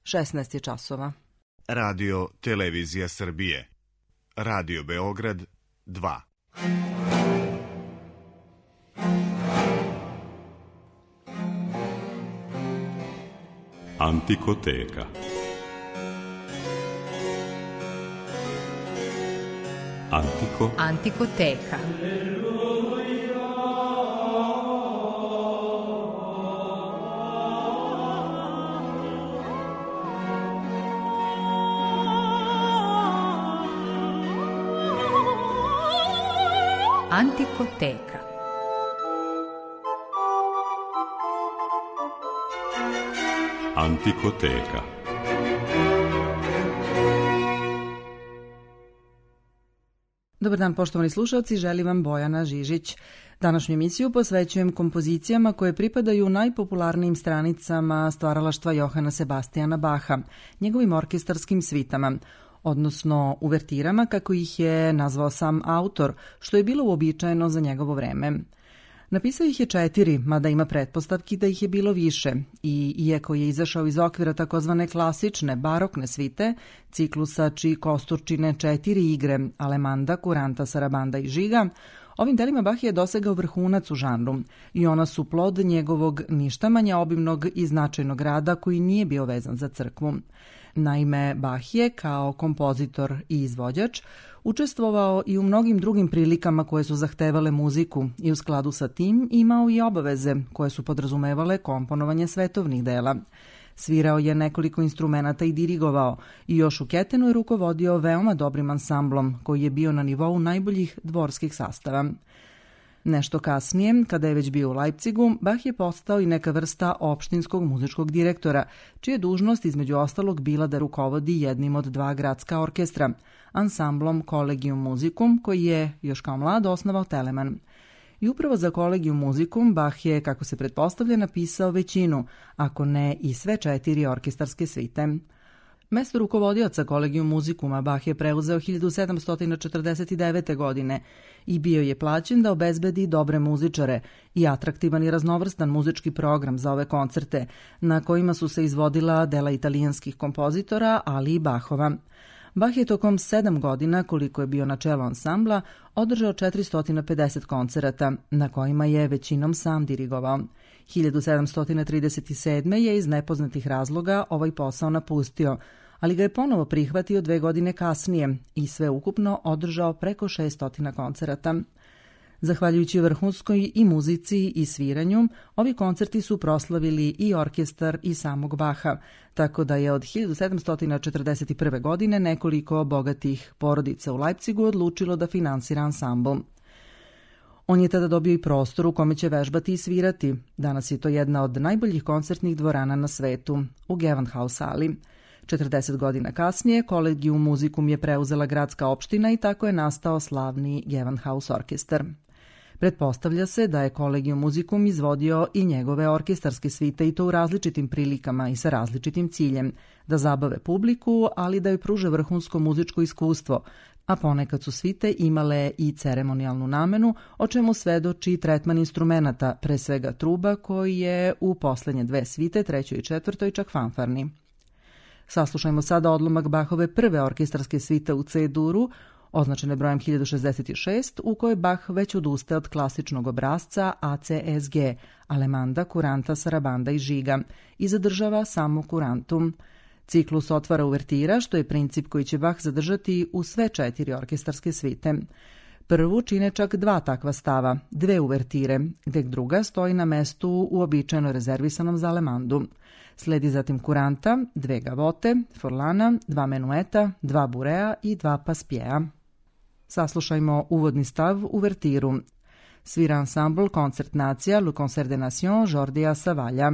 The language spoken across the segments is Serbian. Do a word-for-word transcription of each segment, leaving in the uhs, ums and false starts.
šesnaest je časova. Radio Televizija Srbije. Radio Beograd dva. Antikoteka. Antiko. Antikoteka. Antikoteka. Antikoteka. Dobar dan, poštovani slušalci, želim vam Bojana Žižić. Današnju emisiju posvećujem kompozicijama koje pripadaju najpopularnijim stranicama stvaralaštva Johana Sebastijana Baha, njegovim orkestarskim svitama, odnosno uvertirama, kako ih je nazvao sam autor, što je bilo uobičajeno za njegovo vreme. Napisao ih je četiri, mada ima pretpostavki da ih je bilo više, i iako je izašao iz okvira takozvane klasične, barokne svite, ciklusa čiji kostur čine četiri igre, Alemanda, Kuranta, Sarabanda i Žiga, ovim delima Bach je dosegao vrhunac u žanru i ona su plod njegovog ništa manje obimnog i značajnog rada koji nije bio vezan za crkvu. Naime, Bach je, kao kompozitor i izvođač, učestvovao i u mnogim drugim prilikama koje su zahtevale muziku i u skladu sa tim imao i obaveze koje su podrazumevale komponovanje svetovnih dela. Svirao je nekoliko instrumenata i dirigovao i još u Ketenu je rukovodio veoma dobrim ansamblom koji je bio na nivou najboljih dvorskih sastava. Nešto kasnije, kada je već bio u Leipzigu, Bach je postao i neka vrsta opštinskog muzičkog direktora, čija je dužnost između ostalog bila da rukovodi jednim od dva gradska orkestra, ansamblom Collegium Musicum, koji je još kao mlad osnovao Telemann. I upravo za Collegium Musicum Bach je, kako se pretpostavlja, napisao većinu, ako ne i sve četiri orkestarske svite. Mesto rukovodioca Collegium Musicuma Bach je preuzeo hiljadu sedamsto četrdeset devete. godine i bio je plaćen da obezbedi dobre muzičare i atraktivan i raznovrstan muzički program za ove koncerte, na kojima su se izvodila dela italijanskih kompozitora, ali i Bachova. Bach je tokom sedam godina, koliko je bio na čelu ansambla, održao četiristo pedeset koncerata, na kojima je većinom sam dirigovao. hiljadu sedamsto trideset sedme. je iz nepoznatih razloga ovaj posao napustio, ali ga je ponovo prihvatio dve godine kasnije i sve ukupno održao preko šeststo koncerata. Zahvaljujući vrhunskoj i muzici i sviranju, ovi koncerti su proslavili i orkestar i samog Baha, tako da je od hiljadu sedamsto četrdeset prve. godine nekoliko bogatih porodica u Leipzigu odlučilo da finansira ansambl. On je tada dobio i prostor u kome će vežbati i svirati. Danas je to jedna od najboljih koncertnih dvorana na svetu, u Gewandhaus sali. četrdeset godina kasnije Collegium Musicum je preuzela gradska opština i tako je nastao slavni Gewandhaus orkestar. Pretpostavlja se da je Collegium Musicum izvodio i njegove orkestarske svite i to u različitim prilikama i sa različitim ciljem, da zabave publiku, ali da joj pruže vrhunsko muzičko iskustvo, a ponekad su svite imale i ceremonijalnu namenu, o čemu svedoči tretman instrumenata, pre svega truba, koji je u poslednje dve svite, trećoj i četvrtoj, čak fanfarni. Saslušajmo sada odlomak Bachove prve orkestarske svite u C-duru, označene brojem hiljadu šezdeset šest, u kojoj Bach već odustaje od klasičnog obrazca A C S G, Alemanda, Kuranta, Sarabanda i Žiga, i zadržava samo Kurantum. Ciklus otvara uvertira, što je princip koji će Bach zadržati u sve četiri orkestarske svite. Prvu čine čak dva takva stava, dve uvertire, gde druga stoji na mestu uobičajeno rezervisanom za Alemandu. Sledi zatim Kuranta, dve gavote, forlana, dva menueta, dva burea i dva paspjeja. Saslušajmo uvodni stav uvertiru. Svira ansambl Koncert Nacija, Le Concert des Nations, Jordija Savalja.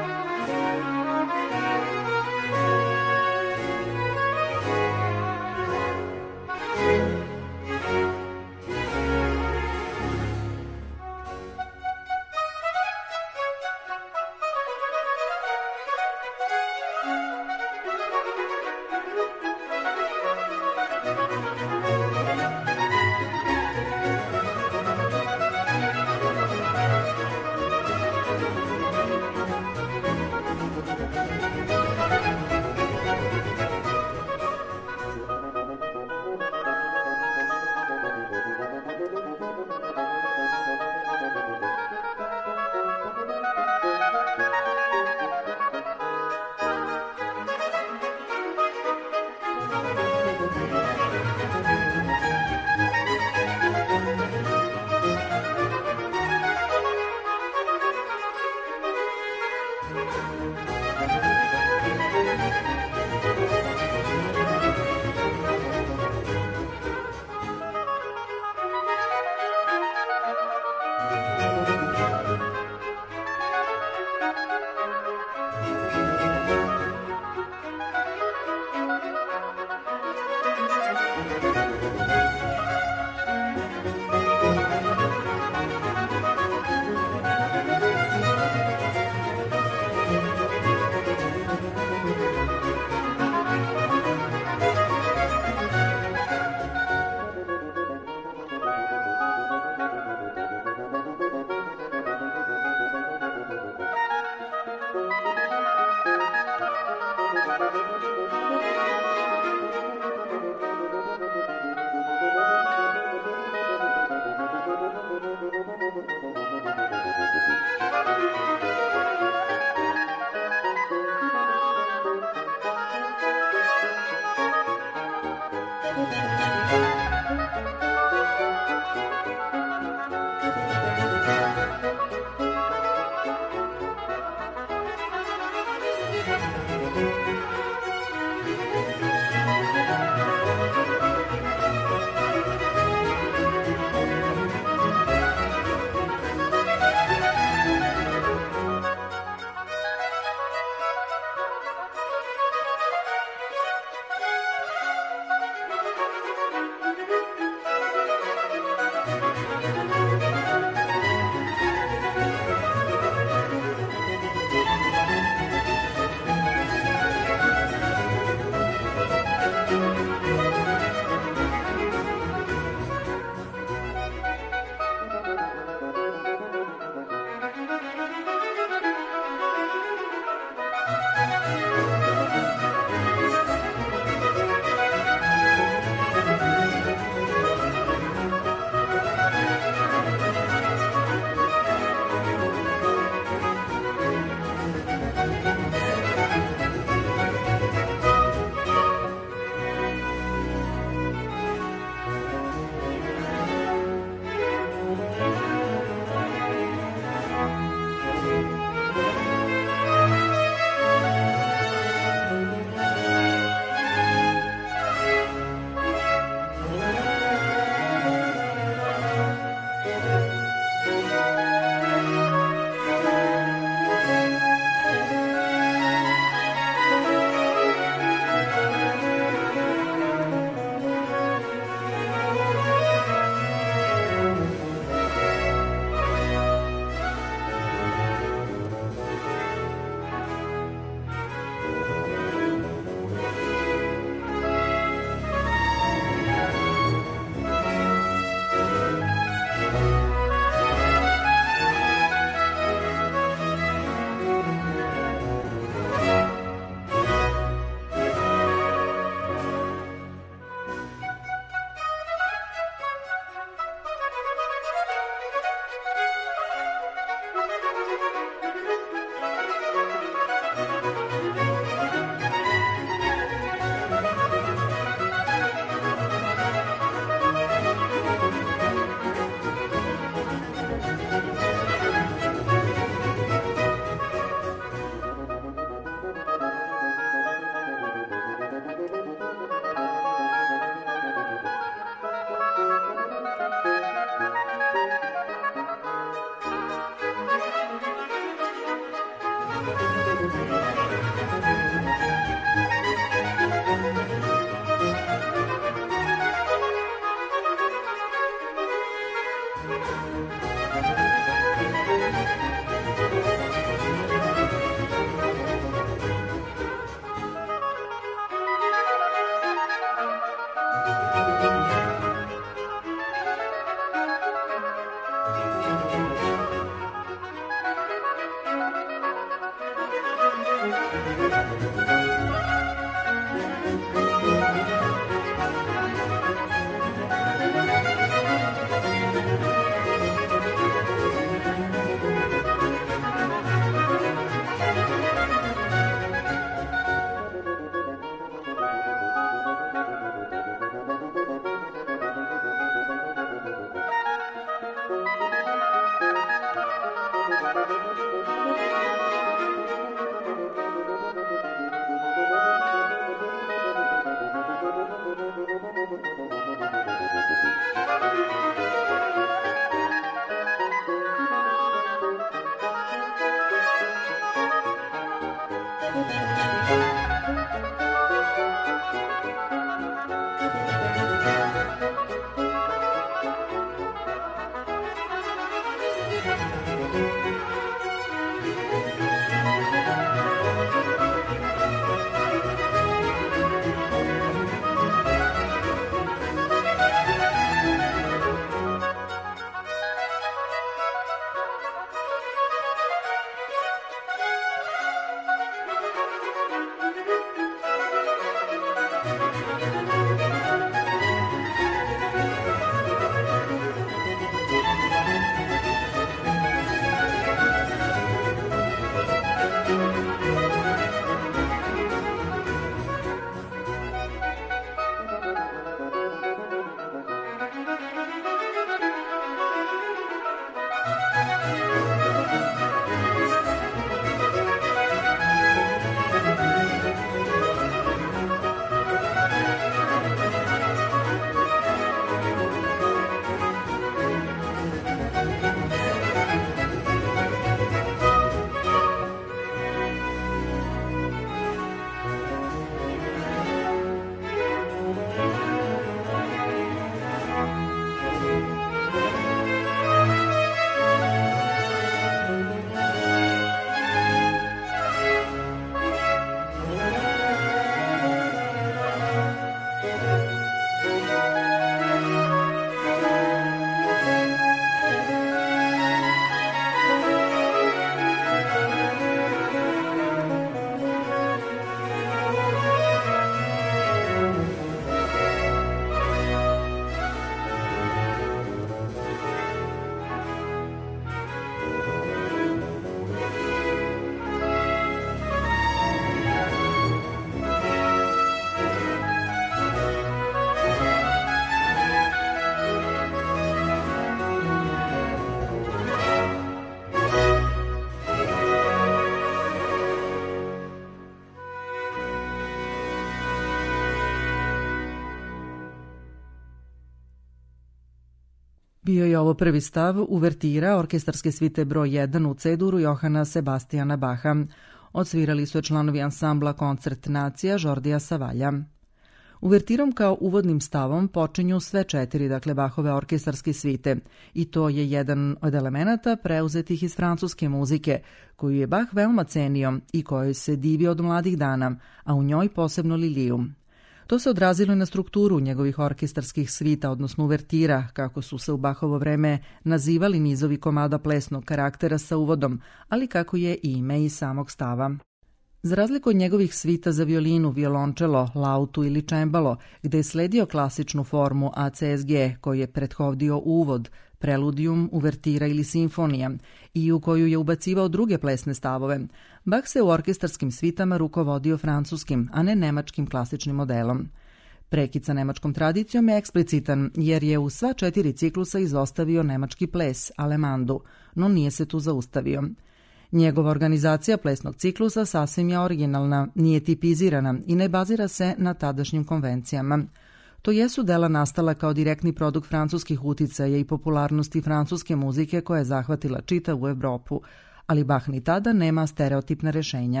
Bio je ovo prvi stav uvertira orkestarske svite broj jedan u C-duru Johana Sebastijana Baha. Odsvirali su je članovi ansambla Koncert Nacija Žordija Savalja. Uvertirom kao uvodnim stavom počinju sve četiri, dakle, Bachove orkestarske svite, i to je jedan od elemenata preuzetih iz francuske muzike, koju je Bach veoma cenio i kojoj se divio od mladih dana, a u njoj posebno Liliju. To se odrazilo i na strukturu njegovih orkestarskih svita, odnosno uvertira, kako su se u Bachovo vreme nazivali nizovi komada plesnog karaktera sa uvodom, ali kako je i ime i samog stava. Za razliku od njegovih svita za violinu, violončelo, lautu ili čembalo, gde je sledio klasičnu formu A C S G, koji je prethodio uvod, preludijum, uvertira ili simfonija, i u koju je ubacivao druge plesne stavove, Bach se u orkestarskim svitama rukovodio francuskim, a ne nemačkim klasičnim modelom. Prekid sa nemačkom tradicijom je eksplicitan, jer je u sva četiri ciklusa izostavio nemački ples, alemandu, no nije se tu zaustavio. Njegova organizacija plesnog ciklusa sasvim je originalna, nije tipizirana i ne bazira se na tadašnjim konvencijama. To jesu dela nastala kao direktni produkt francuskih uticaja i popularnosti francuske muzike koja je zahvatila čitavu Evropu, ali Bach ni tada nema stereotipna rešenja.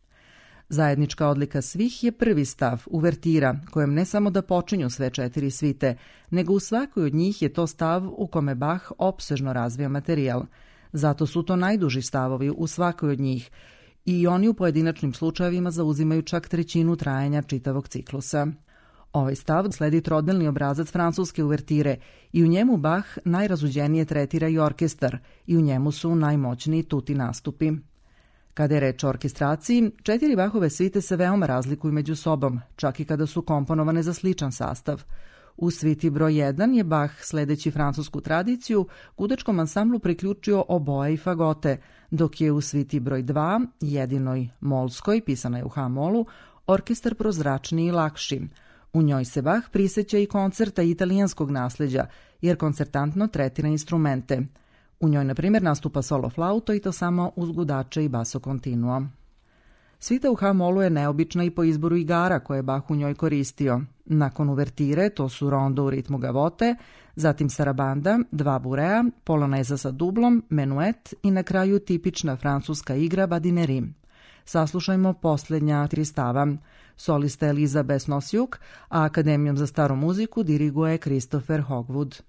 Zajednička odlika svih je prvi stav, uvertira, kojem ne samo da počinju sve četiri svite, nego u svakoj od njih je to stav u kome Bach opsežno razvija materijal. Zato su to najduži stavovi u svakoj od njih i oni u pojedinačnim slučajevima zauzimaju čak trećinu trajanja čitavog ciklusa. Ovaj stav sledi trodnevni obrazac francuske uvertire i u njemu Bach najrazuđenije tretira i orkestar i u njemu su najmoćniji tuti nastupi. Kada je reč o orkestraciji, četiri Bachove svite se veoma razlikuju među sobom, čak i kada su komponovane za sličan sastav. U sviti broj jedan je Bach, sledeći francusku tradiciju, gudačkom ansamblu priključio oboje i fagote, dok je u sviti broj dva, jedinoj molskoj, pisana je u H-molu, orkestar prozračniji i lakši. U njoj se Bach priseća i koncerta italijanskog nasleđa, jer koncertantno tretira instrumente. U njoj, na primjer, nastupa solo flauto i to samo uz gudače i basso continuo. Svita u H-molu je neobična i po izboru igara koje je Bach u njoj koristio. Nakon uvertire, to su rondo u ritmu gavote, zatim sarabanda, dva burea, poloneza sa dublom, menuet i na kraju tipična francuska igra badineri. Saslušajmo posljednja tri stava. Solista Eliza Besnosiuk, a Akademijom za staru muziku diriguje Christopher Hogwood.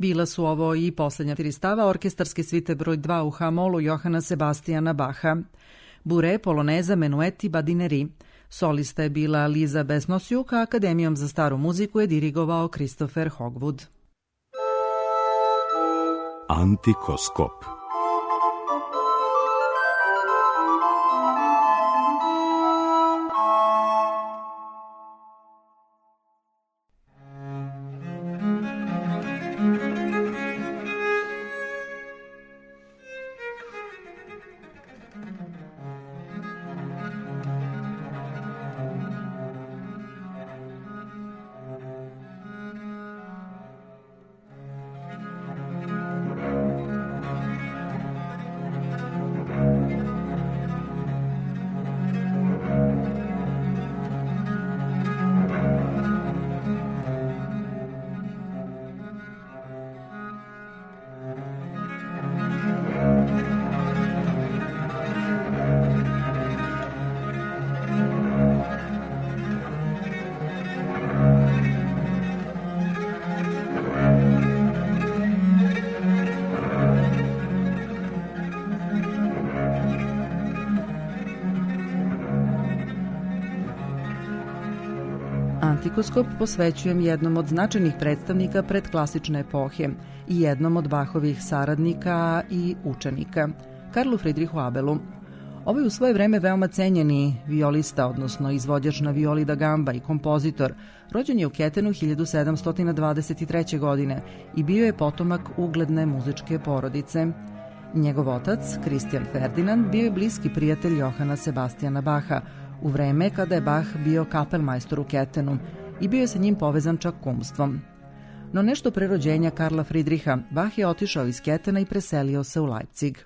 Bila su ovo i posljednja tri stava orkestarske svite broj dva u H-molu Johana Sebastijana Baha. Bure, poloneza, menueti, badineri. Solista je bila Liza Besnosjuk, a Akademijom za staru muziku je dirigovao Christopher Hogwood. Antikoskop. Antikoskop posvećujem jednom od značajnih predstavnika predklasične epohe i jednom od Bachovih saradnika i učenika, Karlu Friedrichu Abelu. Ovo je u svoje vreme veoma cenjeni violista, odnosno izvođač na violi da gamba i kompozitor. Rođen je u Ketenu hiljadu sedamsto dvadeset treće. godine i bio je potomak ugledne muzičke porodice. Njegov otac, Christian Ferdinand, bio je bliski prijatelj Johana Sebastijana Baha, u vreme kada je Bach bio kapelmajstor u Ketenu i bio je sa njim povezan čak kumstvom. No nešto pre rođenja Karla Friedricha, Bach je otišao iz Ketena i preselio se u Leipzig.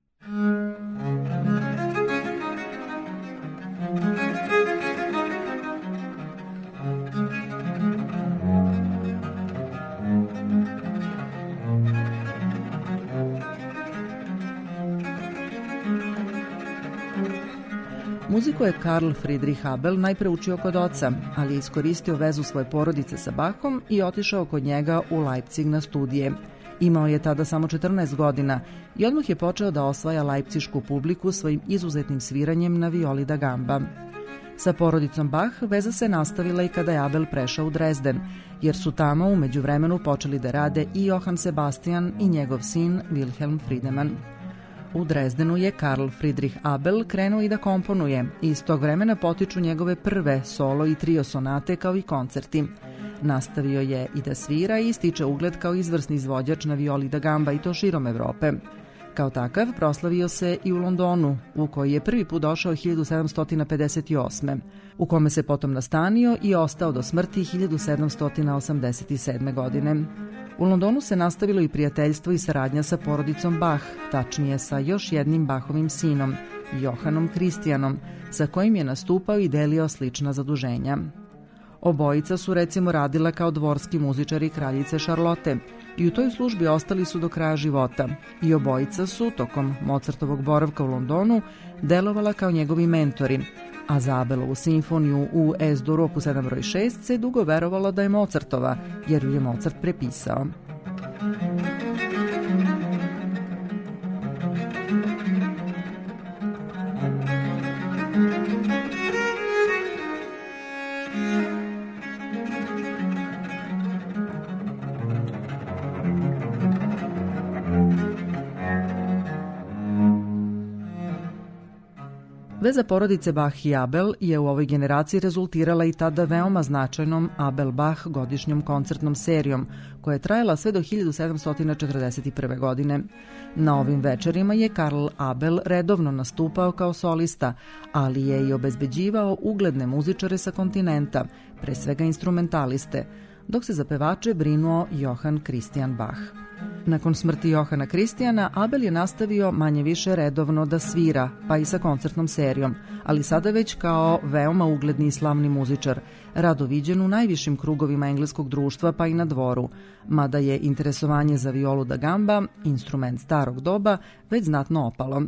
Muziku je Karl Friedrich Abel najpre učio kod oca, ali je iskoristio vezu svoje porodice sa Bachom i otišao kod njega u Leipzig na studije. Imao je tada samo četrnaest godina i odmah je počeo da osvaja leipcišku publiku svojim izuzetnim sviranjem na violi da gamba. Sa porodicom Bach veza se nastavila i kada je Abel prešao u Dresden, jer su tamo u međuvremenu počeli da rade i Johann Sebastian i njegov sin Wilhelm Friedemann. U Drezdenu je Karl Friedrich Abel krenuo i da komponuje i iz tog vremena potiču njegove prve solo i trio sonate kao i koncerti. Nastavio je i da svira i stiče ugled kao izvrsni izvođač na violi da gamba i to širom Evrope. Kao takav proslavio se i u Londonu, u koji je prvi put došao hiljadu sedamsto pedeset osme. u kome se potom nastanio i ostao do smrti hiljadu sedamsto osamdeset sedme. godine. U Londonu se nastavilo i prijateljstvo i saradnja sa porodicom Bach, tačnije sa još jednim Bachovim sinom, Johanom Kristijanom, sa kojim je nastupao i delio slična zaduženja. Obojica su recimo radila kao dvorski muzičari kraljice Šarlote i u toj službi ostali su do kraja života i obojica su, tokom Mozartovog boravka u Londonu, delovala kao njegovi mentori, a za Abelovu simfoniju u Es-Dur opus sedam broj šest se dugo verovalo da je Mozartova, jer ju je Mozart prepisao. Veza porodice Bach i Abel je u ovoj generaciji rezultirala i tada veoma značajnom Abel-Bach godišnjom koncertnom serijom, koja je trajala sve do hiljadu sedamsto četrdeset prve. godine. Na ovim večerima je Karl Abel redovno nastupao kao solista, ali je i obezbeđivao ugledne muzičare sa kontinenta, pre svega instrumentaliste, dok se za pevače brinuo Johann Christian Bach. Nakon smrti Johana Kristijana, Abel je nastavio manje više redovno da svira, pa i sa koncertnom serijom, ali sada već kao veoma ugledni i slavni muzičar, rado viđen u najvišim krugovima engleskog društva pa i na dvoru, mada je interesovanje za violu da gamba, instrument starog doba, već znatno opalo.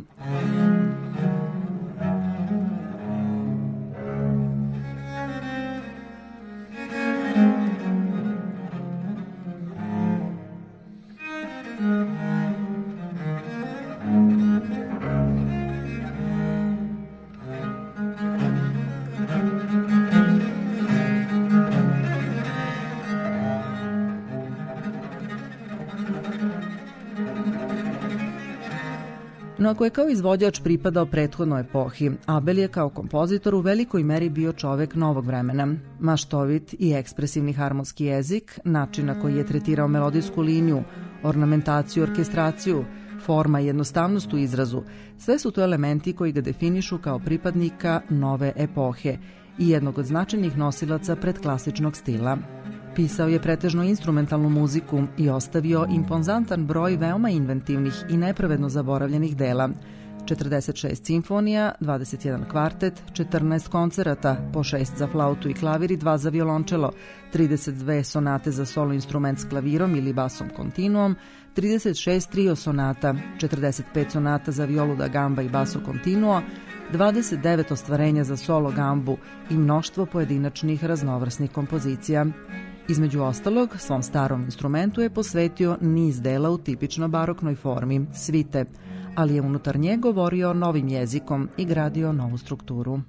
No ako je kao izvođač pripadao prethodnoj epohi, Abel je kao kompozitor u velikoj meri bio čovek novog vremena. Maštovit i ekspresivni harmonski jezik, način na koji je tretirao melodijsku liniju, ornamentaciju, orkestraciju, forma i jednostavnost u izrazu, sve su to elementi koji ga definišu kao pripadnika nove epohe i jednog od značajnih nosilaca predklasičnog stila. Pisao je pretežno instrumentalnu muziku i ostavio impozantan broj veoma inventivnih i nepravedno zaboravljenih dela. četrdeset šest simfonija, dvadeset jedan kvartet, četrnaest koncerata, po šest za flautu i klavir i dva za violončelo, trideset dve sonate za solo instrument s klavirom ili basom kontinuom, trideset šest trio sonata, četrdeset pet sonata za violu da gamba i baso kontinuo, dvadeset devet ostvarenja za solo gambu i mnoštvo pojedinačnih raznovrsnih kompozicija. Između ostalog, svom starom instrumentu je posvetio niz dela u tipično baroknoj formi, svite, ali je unutar nje govorio novim jezikom i gradio novu strukturu.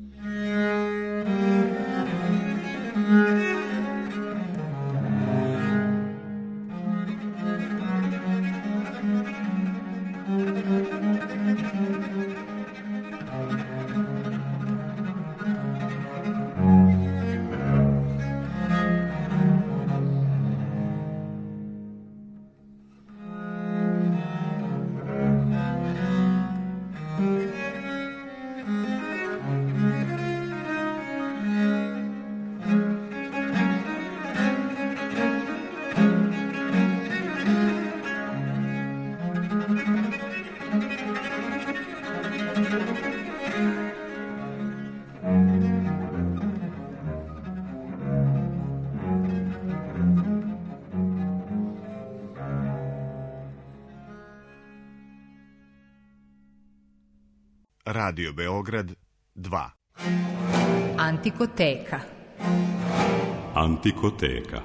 Radio Beograd dva. Antikoteka. Antikoteka.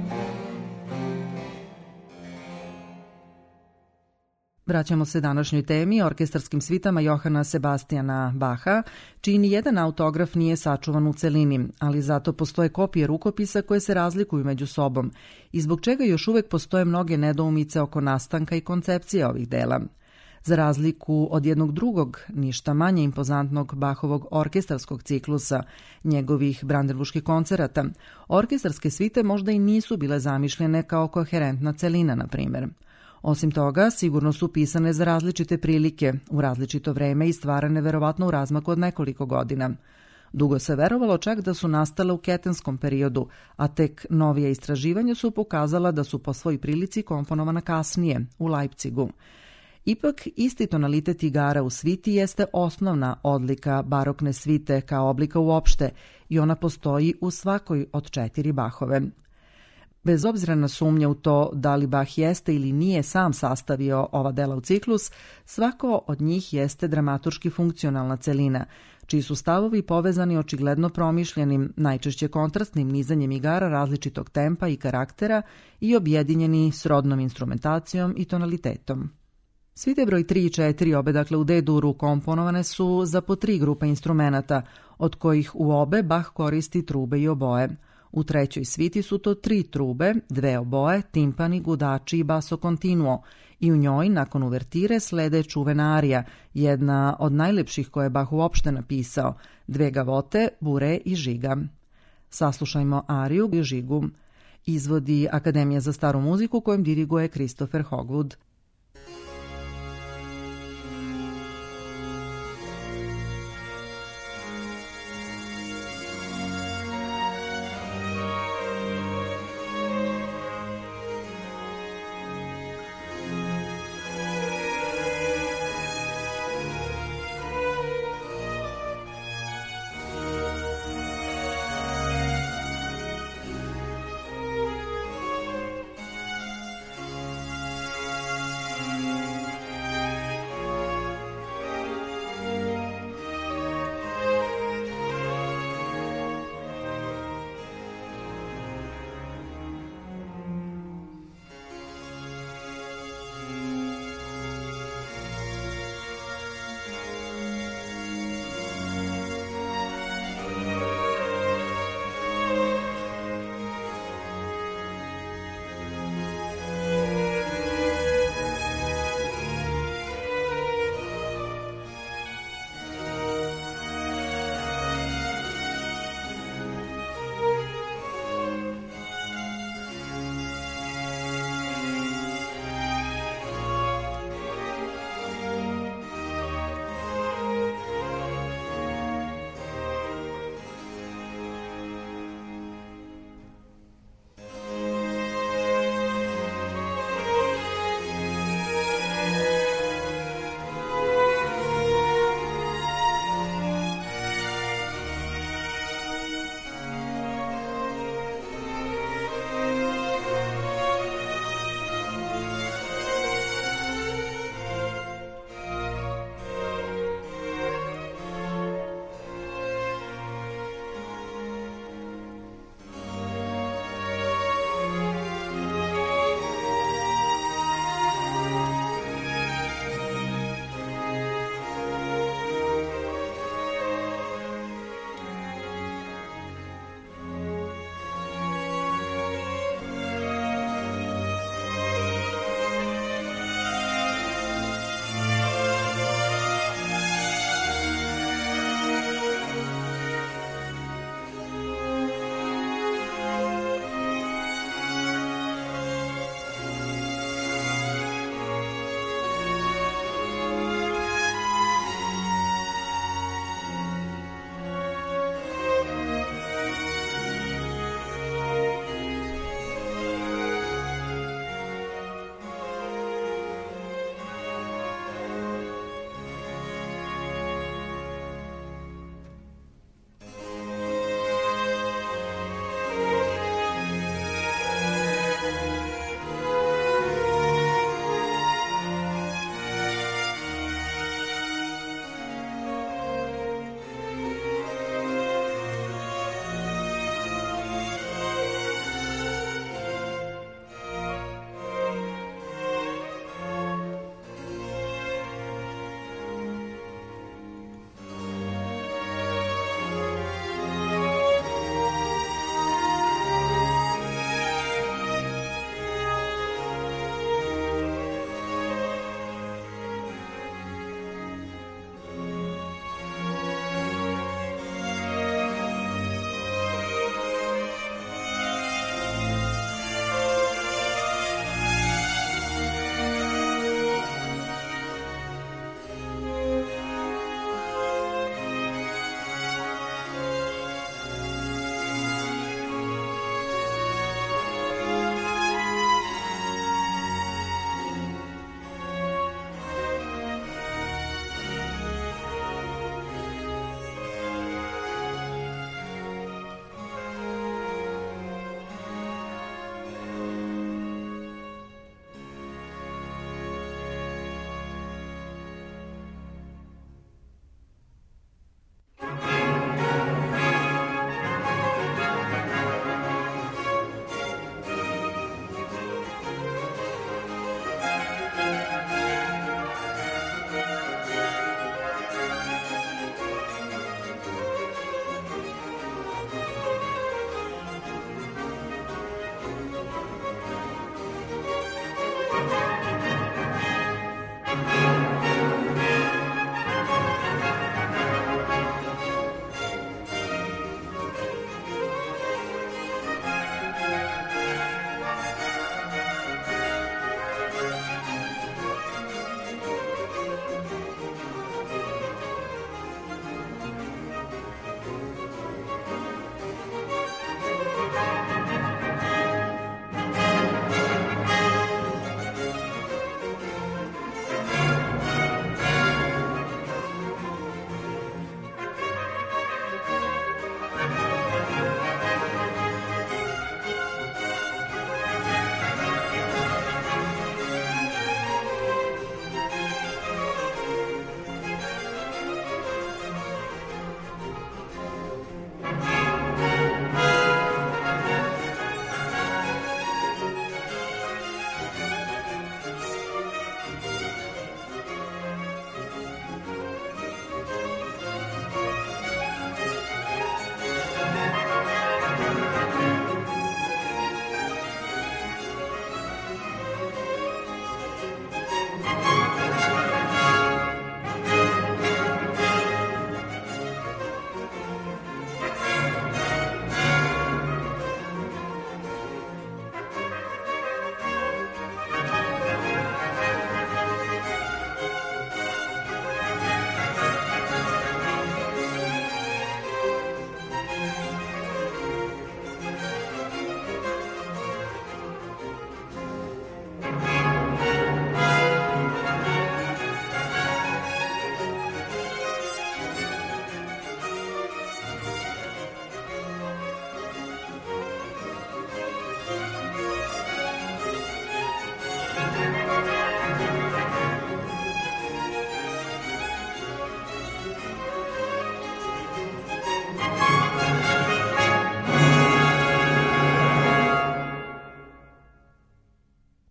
Vraćamo se današnjoj temi, orkestarskim svitama Johana Sebastijana Baha, čiji ni jedan autograf nije sačuvan u celini, ali zato postoje kopije rukopisa koje se razlikuju među sobom i zbog čega još uvek postoje mnoge nedoumice oko nastanka i koncepcije ovih dela. Za razliku od jednog drugog, ništa manje impozantnog Bahovog orkestarskog ciklusa, njegovih brandenburških koncerata, orkestarske svite možda i nisu bile zamišljene kao koherentna celina, na primjer. Osim toga, sigurno su pisane za različite prilike, u različito vreme i stvarane verovatno u razmaku od nekoliko godina. Dugo se verovalo čak da su nastale u ketenskom periodu, a tek novije istraživanja su pokazala da su po svoj prilici komponovana kasnije, u Leipzigu. Ipak, isti tonalitet igara u sviti jeste osnovna odlika barokne svite kao oblika uopšte i ona postoji u svakoj od četiri Bahove. Bez obzira na sumnje u to da li Bach jeste ili nije sam sastavio ova dela u ciklus, svako od njih jeste dramaturški funkcionalna celina, čiji su stavovi povezani očigledno promišljenim, najčešće kontrastnim nizanjem igara različitog tempa i karaktera i objedinjeni srodnom instrumentacijom i tonalitetom. Svite broj tri i četiri, obe dakle u D-duru, komponovane su za po tri grupe instrumenata, od kojih u obe Bach koristi trube i oboje. U trećoj sviti su to tri trube, dve oboje, timpani, gudači i basso continuo i u njoj, nakon uvertire, slede čuvena arija, jedna od najlepših koje je Bach uopšte napisao, dve gavote, bure i žiga. Saslušajmo ariju i žigu. Izvodi Akademija za staru muziku kojom diriguje Christopher Hogwood.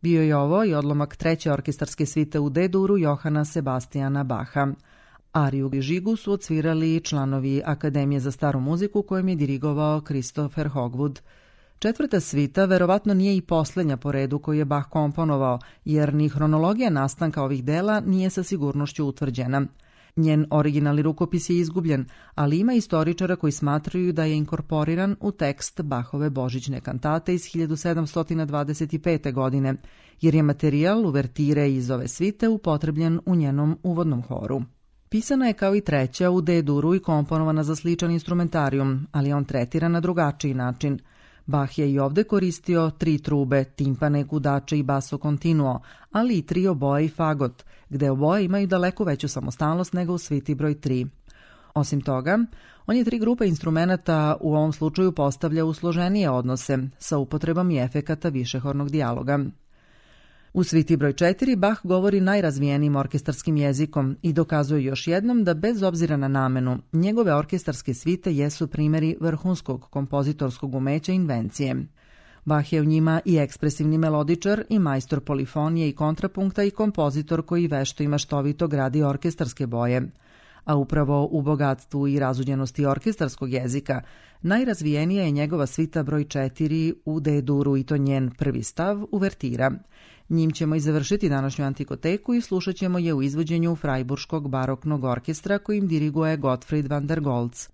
Bio je ovo i odlomak treće orkestarske svite u D-duru Johana Sebastijana Baha. Ariju i žigu su odsvirali članovi Akademije za staru muziku kojim je dirigovao Christopher Hogwood. Četvrta svita verovatno nije i poslednja po redu koju je Bach komponovao, jer ni hronologija nastanka ovih dela nije sa sigurnošću utvrđena. Njen originalni rukopis je izgubljen, ali ima istoričara koji smatraju da je inkorporiran u tekst Bachove božićne kantate iz hiljadu sedamsto dvadeset pete. godine, jer je materijal uvertire iz ove svite upotrebljen u njenom uvodnom horu. Pisana je kao i treća u D-duru i komponovana za sličan instrumentarijum, ali je on tretiran na drugačiji način. Bach je i ovde koristio tri trube, timpane, gudače i basso continuo, ali i tri oboje i fagot, gde oboje imaju daleko veću samostalnost nego u sviti broj tri. Osim toga, on je tri grupe instrumenata u ovom slučaju postavlja u složenije odnose, sa upotrebom i efekata višehornog dijaloga. U sviti broj četiri Bach govori najrazvijenijim orkestarskim jezikom i dokazuje još jednom da bez obzira na namenu, njegove orkestarske svite jesu primjeri vrhunskog kompozitorskog umeća i invencije. Bach je u njima i ekspresivni melodičar i majstor polifonije i kontrapunkta i kompozitor koji vešto i maštovito gradi orkestarske boje. A upravo u bogatstvu i razudnjenosti orkestarskog jezika najrazvijenija je njegova svita broj četiri u D-duru i to njen prvi stav, uvertira. Njim ćemo i završiti današnju antikoteku i slušat ćemo je u izvođenju Frajburškog baroknog orkestra kojim diriguje Gottfried van der Goltz.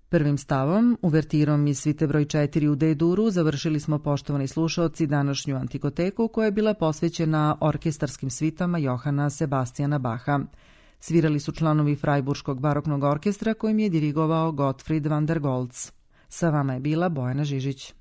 Prvim stavom, uvertirom iz svite broj četiri u D-duru, završili smo, poštovani slušaoci, današnju antikoteku koja je bila posvećena orkestarskim svitama Johana Sebastijana Baha. Svirali su članovi Frajburškog baroknog orkestra kojim je dirigovao Gottfried van der Goltz. Sa vama je bila Bojana Žižić.